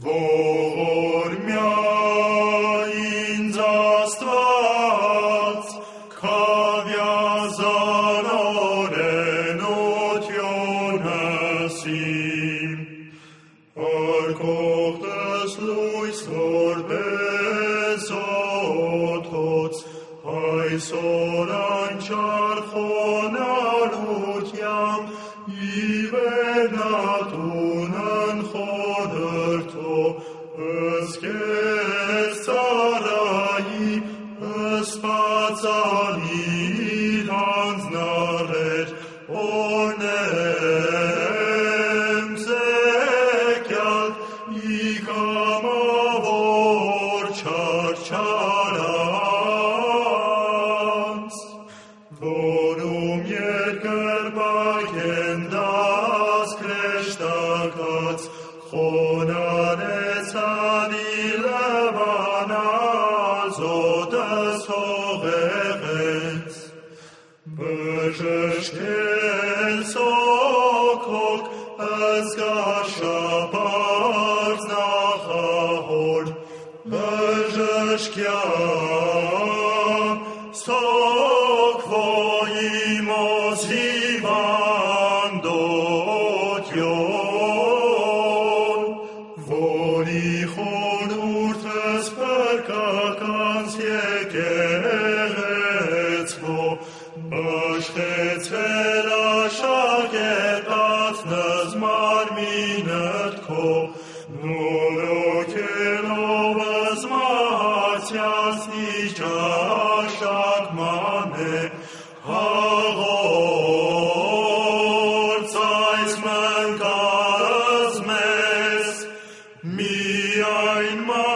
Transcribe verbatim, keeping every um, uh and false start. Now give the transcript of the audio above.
Որ միայն Աստված քավյազանորեն օթյունս իմ, արկողտս լույս որպես օթոց, այսօր անչար խոնարհությամբ իվերնատունն խորհրդո, ըսկես ծառայի, ըսպածալիր հանձնարեր, օրնեմ ձեկյալ, իգամավոր չարչարանց, որում երկրպագ են դաս կրեշտակած, խոնարեցան իլվանազոտս հողեղեց, բժշկել սոքոք ըսկաշապարծ նախահոր, բժշկյամ սոքվոյի մոս հիվանդոթյոն, որի խորհուրդս փրկականց եկեղեցվո, բաշխեցվել աշակերտածնս մարմինըտ քո, նորոգելով զմահացյացնի ճաշակ մանե, հաղորդ այս մնկարս մեզ, միայն